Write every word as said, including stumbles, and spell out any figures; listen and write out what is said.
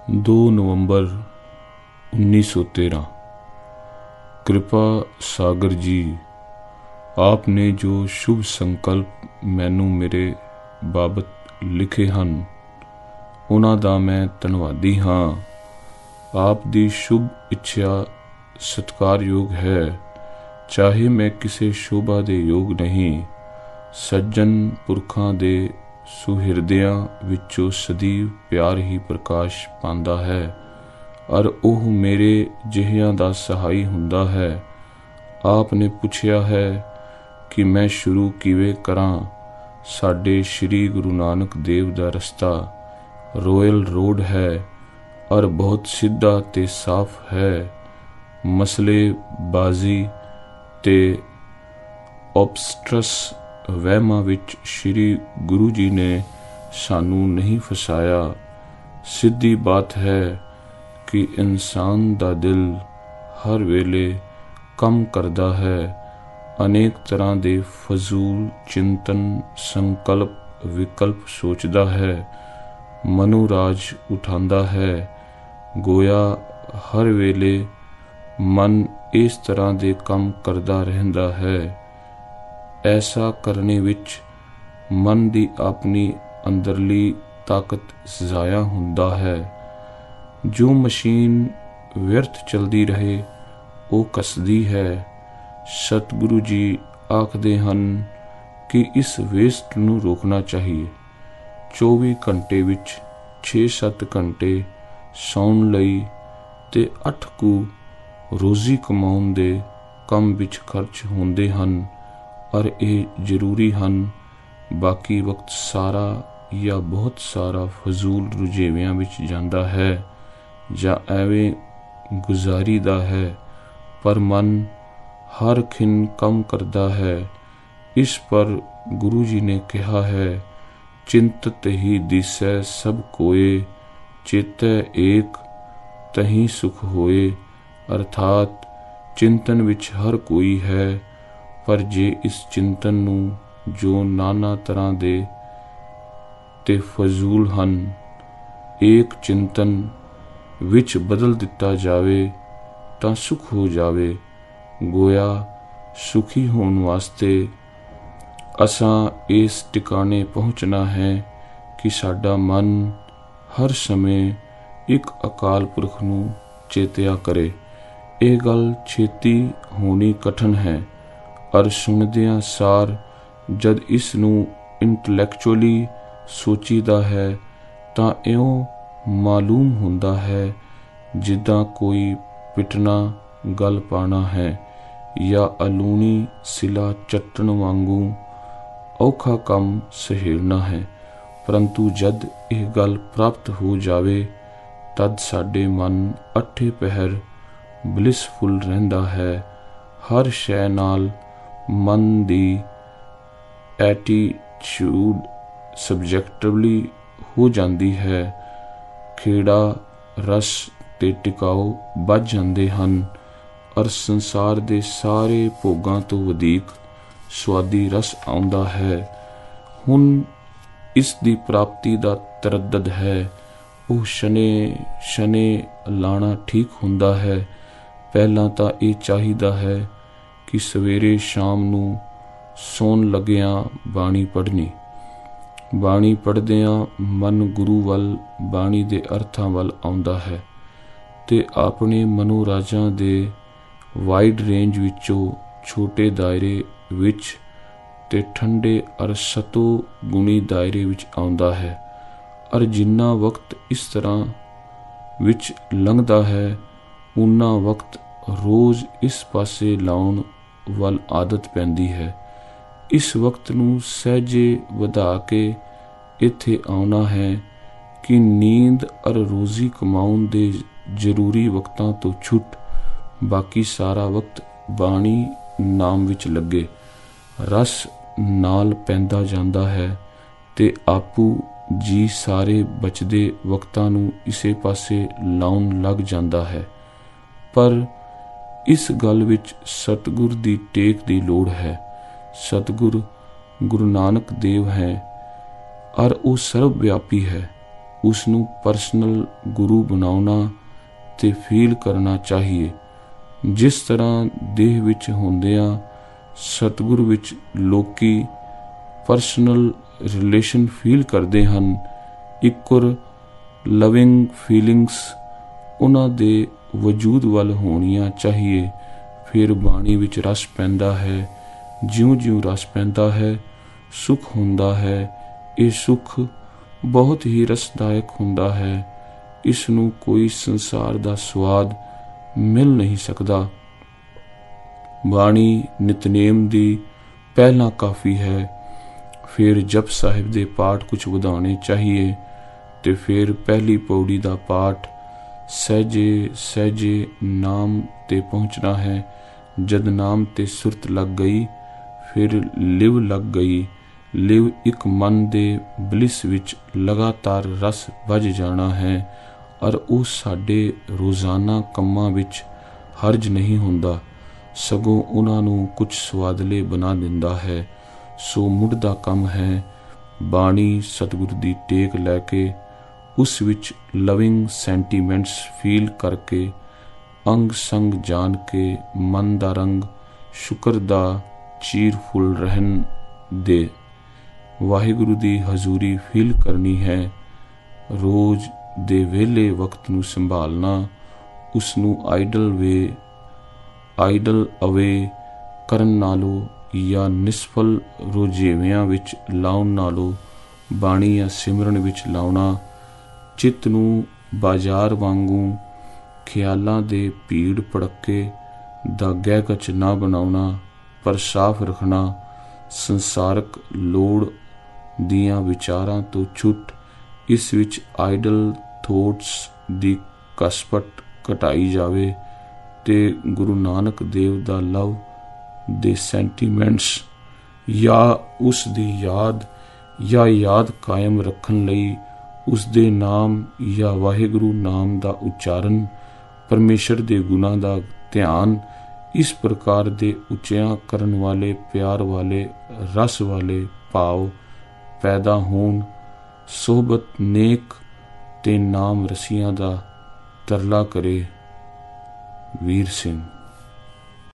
दो नवंबर उन्नीस सौ तेरह। कृपा सागर जी, आपने जो शुभ संकल्प मैनू मेरे बाबत लिखे ਹਨ ਉਹਨਾਂ ਦਾ ਮੈਂ ਧੰਨਵਾਦੀ ਹਾਂ। ਆਪ ਦੀ ਸ਼ੁਭ ਇੱਛਾ ਸਤਿਕਾਰਯੋਗ ਹੈ, ਚਾਹੇ ਮੈਂ ਕਿਸੇ ਸ਼ੋਭਾ ਦੇ ਯੋਗ ਨਹੀਂ। ਸੱਜਣ ਪੁਰਖਾਂ ਦੇ ਸੁਹਿਰਦਿਆਂ ਵਿੱਚੋਂ ਸਦੀਵ ਪਿਆਰ ਹੀ ਪ੍ਰਕਾਸ਼ ਪਾਉਂਦਾ ਹੈ, ਔਰ ਉਹ ਮੇਰੇ ਜਿਹਿਆਂ ਦਾ ਸਹਾਈ ਹੁੰਦਾ ਹੈ। ਆਪ ਨੇ ਪੁੱਛਿਆ ਹੈ ਕਿ ਮੈਂ ਸ਼ੁਰੂ ਕਿਵੇਂ ਕਰਾਂ। ਸਾਡੇ ਸ਼੍ਰੀ ਗੁਰੂ ਨਾਨਕ ਦੇਵ ਦਾ ਰਸਤਾ ਰੋਇਲ ਰੋਡ ਹੈ ਔਰ ਬਹੁਤ ਸਿੱਧਾ ਤੇ ਸਾਫ਼ ਹੈ। ਮਸਲੇ ਬਾਜ਼ੀ ਤੇ ਓਬਸਟਰਸ ਵਹਿਮਾਂ ਵਿੱਚ ਸ਼੍ਰੀ ਗੁਰੂ ਜੀ ਨੇ ਸਾਨੂੰ ਨਹੀਂ ਫਸਾਇਆ। ਸਿੱਧੀ ਬਾਤ ਹੈ ਕਿ ਇਨਸਾਨ ਦਾ ਦਿਲ ਹਰ ਵੇਲੇ ਕੰਮ ਕਰਦਾ ਹੈ, ਅਨੇਕ ਤਰ੍ਹਾਂ ਦੇ ਫਜ਼ੂਲ ਚਿੰਤਨ, ਸੰਕਲਪ, ਵਿਕਲਪ ਸੋਚਦਾ ਹੈ, ਮਨੋਰਾਜ ਉਠਾਉਂਦਾ ਹੈ। ਗੋਇਆ ਹਰ ਵੇਲੇ ਮਨ ਇਸ ਤਰ੍ਹਾਂ ਦੇ ਕੰਮ ਕਰਦਾ ਰਹਿੰਦਾ ਹੈ। ਐਸਾ ਕਰਨੇ ਵਿੱਚ ਮਨ ਦੀ ਆਪਣੀ ਅੰਦਰਲੀ ਤਾਕਤ ਜ਼ਾਇਆ ਹੁੰਦਾ ਹੈ। ਜੋ ਮਸ਼ੀਨ ਵਿਅਰਥ ਚਲਦੀ ਰਹੇ ਉਹ ਕੱਸਦੀ ਹੈ। ਸਤਿਗੁਰੂ ਜੀ ਆਖਦੇ ਹਨ ਕਿ ਇਸ ਵੇਸਟ ਨੂੰ ਰੋਕਣਾ ਚਾਹੀਏ। ਚੌਵੀ ਘੰਟੇ ਵਿੱਚ ਛੇ ਸੱਤ ਘੰਟੇ ਸੌਣ ਲਈ ਤੇ ਅੱਠ ਕੁ ਰੋਜ਼ੀ ਕਮਾਉਣ ਦੇ ਕੰਮ ਵਿੱਚ ਖਰਚ ਹੁੰਦੇ ਹਨ, ਔਰ ਇਹ ਜ਼ਰੂਰੀ ਹਨ। ਬਾਕੀ ਵਕਤ ਸਾਰਾ ਜਾਂ ਬਹੁਤ ਸਾਰਾ ਫਜ਼ੂਲ ਰੁਝੇਵਿਆਂ ਵਿੱਚ ਜਾਂਦਾ ਹੈ ਜਾਂ ਐਵੇਂ ਗੁਜ਼ਾਰੀ ਦਾ ਹੈ, ਪਰ ਮਨ ਹਰ ਖਿਣ ਕੰਮ ਕਰਦਾ ਹੈ। ਇਸ ਪਰ ਗੁਰੂ ਜੀ ਨੇ ਕਿਹਾ ਹੈ, ਚਿੰਤਤ ਹੀ ਦਿਸੈ ਸਭ ਕੋਏ, ਚੇਤੈ ਏਕ ਤਹੀਂ ਸੁਖ ਹੋਏ। ਅਰਥਾਤ ਚਿੰਤਨ ਵਿੱਚ ਹਰ ਕੋਈ ਹੈ, ਪਰ ਜੇ ਇਸ ਚਿੰਤਨ ਨੂੰ ਜੋ ਨਾਨਾ ਤਰ੍ਹਾਂ ਦੇ ਤੇ ਫਜ਼ੂਲ ਹਨ, ਏਕ ਚਿੰਤਨ ਵਿੱਚ ਬਦਲ ਦਿੱਤਾ ਜਾਵੇ ਤਾਂ ਸੁਖ ਹੋ ਜਾਵੇ। ਗੋਇਆ ਸੁਖੀ ਹੋਣ ਵਾਸਤੇ ਅਸਾਂ ਇਸ ਟਿਕਾਣੇ ਪਹੁੰਚਣਾ ਹੈ ਕਿ ਸਾਡਾ ਮਨ ਹਰ ਸਮੇਂ ਇੱਕ ਅਕਾਲ ਪੁਰਖ ਨੂੰ ਚੇਤਿਆ ਕਰੇ। ਇਹ ਗੱਲ ਛੇਤੀ ਹੋਣੀ ਕਠਨ ਹੈ, ਔਰ ਸੁਣਦਿਆਂ ਸਾਰ ਜਦ ਇਸ ਨੂੰ ਇੰਟਲੈਕਚੁਅਲੀ ਸੋਚੀਦਾ ਹੈ ਤਾਂ ਇਉਂ ਮਾਲੂਮ ਹੁੰਦਾ ਹੈ ਜਿੱਦਾਂ ਕੋਈ ਪਿਟਣਾ ਗਲ ਪਾਉਣਾ ਹੈ ਜਾਂ ਅਲੂਣੀ ਸਿਲਾ ਚੱਟਣ ਵਾਂਗੂ ਔਖਾ ਕੰਮ ਸਹੇੜਨਾ ਹੈ। ਪਰੰਤੂ ਜਦ ਇਹ ਗੱਲ ਪ੍ਰਾਪਤ ਹੋ ਜਾਵੇ ਤਦ ਸਾਡੇ ਮਨ ਅੱਠੇ ਪਹਿਰ ਬਲਿਸਫੁਲ ਰਹਿੰਦਾ ਹੈ। ਹਰ ਸ਼ੈ ਨਾਲ ਮਨ ਦੀ ਐਟੀਚਿਊਡ ਸਬਜੈਕਟਿਵਲੀ ਹੋ ਜਾਂਦੀ ਹੈ। ਖੇੜਾ ਰਸ ਤੇ ਟਿਕਾਓ ਵੱਜ ਜਾਂਦੇ ਹਨ, ਔਰ ਸੰਸਾਰ ਦੇ ਸਾਰੇ ਭੋਗਾਂ ਤੋਂ ਵਧੇਕ ਸੁਆਦੀ ਰਸ ਆਉਂਦਾ ਹੈ। ਹੁਣ ਇਸ ਦੀ ਪ੍ਰਾਪਤੀ ਦਾ ਤਰੱਦਦ ਹੈ। ਉਹ ਸ਼ਨੇ ਸ਼ਨੇ ਲਾਣਾ ਠੀਕ ਹੁੰਦਾ ਹੈ। ਪਹਿਲਾਂ ਤਾਂ ਇਹ ਚਾਹੀਦਾ ਹੈ ਕਿ ਸਵੇਰੇ ਸ਼ਾਮ ਨੂੰ ਸੌਣ ਲੱਗਿਆਂ ਬਾਣੀ ਪੜ੍ਹਨੀ। ਬਾਣੀ ਪੜ੍ਹਦਿਆਂ ਮਨ ਗੁਰੂ ਵੱਲ, ਬਾਣੀ ਦੇ ਅਰਥਾਂ ਵੱਲ ਆਉਂਦਾ ਹੈ ਤੇ ਆਪਣੇ ਮਨੋਰਾਜਾਂ ਦੇ ਵਾਈਡ ਰੇਂਜ ਵਿੱਚੋਂ ਛੋਟੇ ਦਾਇਰੇ ਵਿੱਚ ਤੇ ਠੰਡੇ ਅਰ ਸਤੋ ਗੁਣੀ ਦਾਇਰੇ ਵਿੱਚ ਆਉਂਦਾ ਹੈ। ਔਰ ਜਿੰਨਾ ਵਕਤ ਇਸ ਤਰ੍ਹਾਂ ਵਿੱਚ ਲੰਘਦਾ ਹੈ, ਉਨਾ ਵਕਤ ਰੋਜ਼ ਇਸ ਪਾਸੇ ਲਾਉਣ ਵੱਲ ਆਦਤ ਪੈਂਦੀ ਹੈ। ਇਸ ਵਕਤ ਨੂੰ ਸਹਿਜੇ ਵਧਾ ਕੇ ਇੱਥੇ ਆਉਣਾ ਹੈ ਕਿ ਨੀਂਦ ਔਰ ਰੋਜ਼ੀ ਕਮਾਉਣ ਦੇ ਜ਼ਰੂਰੀ ਵਕਤਾਂ ਤੋਂ ਛੁੱਟ ਬਾਕੀ ਸਾਰਾ ਵਕਤ ਬਾਣੀ ਨਾਮ ਵਿੱਚ ਲੱਗੇ। ਰਸ ਨਾਲ ਪੈਂਦਾ ਜਾਂਦਾ ਹੈ ਤੇ ਆਪੂ ਜੀ ਸਾਰੇ ਬਚਦੇ ਵਕਤਾਂ ਨੂੰ ਇਸੇ ਪਾਸੇ ਲਾਉਣ ਲੱਗ ਜਾਂਦਾ ਹੈ। ਪਰ ਇਸ ਗੱਲ ਵਿੱਚ ਸਤਿਗੁਰ ਦੀ ਟੇਕ ਦੀ ਲੋੜ ਹੈ। ਸਤਿਗੁਰ ਗੁਰੂ ਨਾਨਕ ਦੇਵ ਹੈ, ਔਰ ਉਹ ਸਰਬ ਵਿਆਪੀ ਹੈ। ਉਸ ਨੂੰ ਪਰਸਨਲ ਗੁਰੂ ਬਣਾਉਣਾ ਤੇ ਫੀਲ ਕਰਨਾ ਚਾਹੀਏ। ਜਿਸ ਤਰ੍ਹਾਂ ਦੇਹ ਵਿੱਚ ਹੁੰਦਿਆਂ ਸਤਿਗੁਰ ਵਿੱਚ ਲੋਕੀ ਪਰਸਨਲ ਰਿਲੇਸ਼ਨ ਫੀਲ ਕਰਦੇ ਹਨ, ਇਕੁਅਲ ਲਵਿੰਗ ਫੀਲਿੰਗਸ ਉਹਨਾਂ ਦੇ ਵਜੂਦ ਵੱਲ ਹੋਣੀਆਂ ਚਾਹੀਏ। ਫਿਰ ਬਾਣੀ ਵਿੱਚ ਰਸ ਪੈਂਦਾ ਹੈ। ਜਿਉਂ ਜਿਉਂ ਰਸ ਪੈਂਦਾ ਹੈ ਸੁੱਖ ਹੁੰਦਾ ਹੈ। ਇਹ ਸੁੱਖ ਬਹੁਤ ਹੀ ਰਸਦਾਇਕ ਹੁੰਦਾ ਹੈ। ਇਸ ਨੂੰ ਕੋਈ ਸੰਸਾਰ ਦਾ ਸਵਾਦ ਮਿਲ ਨਹੀਂ ਸਕਦਾ। ਬਾਣੀ ਨਿਤਨੇਮ ਦੀ ਪਹਿਲਾਂ ਕਾਫੀ ਹੈ, ਫਿਰ ਜਪ ਸਾਹਿਬ ਦੇ ਪਾਠ ਕੁਝ ਵਧਾਉਣੇ ਚਾਹੀਏ ਤੇ ਫਿਰ ਪਹਿਲੀ ਪੌੜੀ ਦਾ ਪਾਠ ਸਹਿਜੇ ਸਹਿਜੇ ਨਾਮ ਤੇ ਪਹੁੰਚਣਾ ਹੈ। ਜਦ ਨਾਮ ਤੇ ਸੁਰਤ ਲੱਗ ਗਈ ਫਿਰ ਲਿਵ ਲੱਗ ਗਈ। ਲਿਵ ਇੱਕ ਮਨ ਦੇ ਬਲਿਸ ਵਿੱਚ ਲਗਾਤਾਰ ਰਸ ਵੱਜ ਜਾਣਾ ਹੈ ਔਰ ਉਹ ਸਾਡੇ ਰੋਜ਼ਾਨਾ ਕੰਮਾਂ ਵਿੱਚ ਹਰਜ ਨਹੀਂ ਹੁੰਦਾ, ਸਗੋਂ ਉਹਨਾਂ ਨੂੰ ਕੁਝ ਸਵਾਦਲੇ ਬਣਾ ਦਿੰਦਾ ਹੈ। ਸੋ ਮੁੱਢ ਦਾ ਕੰਮ ਹੈ ਬਾਣੀ ਸਤਿਗੁਰ ਦੀ ਟੇਕ ਲੈ ਕੇ ਉਸ ਵਿੱਚ ਲਵਿੰਗ ਸੈਂਟੀਮੈਂਟਸ ਫੀਲ ਕਰਕੇ ਅੰਗ ਸੰਗ ਜਾਣ ਕੇ ਮਨ ਦਾ ਰੰਗ ਸ਼ੁਕਰ ਦਾ ਚੀਰਫੁਲ ਰਹਿਣ ਦੇ ਵਾਹਿਗੁਰੂ ਦੀ ਹਜ਼ੂਰੀ ਫੀਲ ਕਰਨੀ ਹੈ। ਰੋਜ਼ ਦੇ ਵਿਹਲੇ ਵਕਤ ਨੂੰ ਸੰਭਾਲਣਾ, ਉਸ ਨੂੰ ਆਈਡਲ ਵੇ ਆਈਡਲ ਅਵੇ ਕਰਨ ਨਾਲੋਂ ਜਾਂ ਨਿਸਫਲ ਰੁਝੇਵਿਆਂ ਵਿੱਚ ਲਾਉਣ ਨਾਲੋਂ ਬਾਣੀ ਜਾਂ ਸਿਮਰਨ ਵਿੱਚ ਲਾਉਣਾ, ਚਿੱਤ ਨੂੰ ਬਾਜ਼ਾਰ ਵਾਂਗੂ ਖਿਆਲਾਂ ਦੇ ਭੀੜ ਭੜੱਕੇ ਦਾ ਗਹਿਕਚ ਨਾ ਬਣਾਉਣਾ, ਪਰ ਸਾਫ਼ ਰੱਖਣਾ। ਸੰਸਾਰਕ ਲੋੜ ਦੀਆਂ ਵਿਚਾਰਾਂ ਤੋਂ ਛੁੱਟ ਇਸ ਵਿੱਚ ਆਈਡਲ ਥੋਟਸ ਦੀ ਕਸਪਟ ਘਟਾਈ ਜਾਵੇ ਤੇ ਗੁਰੂ ਨਾਨਕ ਦੇਵ ਦਾ ਲਵ ਦੇ ਸੈਂਟੀਮੈਂਟਸ ਜਾਂ ਉਸ ਦੀ ਯਾਦ ਜਾਂ ਯਾਦ ਕਾਇਮ ਰੱਖਣ ਲਈ ਉਸ ਦੇ ਨਾਮ ਜਾਂ ਵਾਹਿਗੁਰੂ ਨਾਮ ਦਾ ਉਚਾਰਨ, ਪਰਮੇਸ਼ਰ ਦੇ ਗੁਣਾਂ ਦਾ ਧਿਆਨ, ਇਸ ਪ੍ਰਕਾਰ ਦੇ ਉੱਚਿਆਂ ਕਰਨ ਵਾਲੇ ਪਿਆਰ ਵਾਲੇ ਰਸ ਵਾਲੇ ਭਾਵ ਪੈਦਾ ਹੋਣ। ਸੋਹਬਤ ਨੇਕ ਤੇ ਨਾਮ ਰਸੀਆਂ ਦਾ ਤਰਲਾ ਕਰੇ। ਵੀਰ ਸਿੰਘ।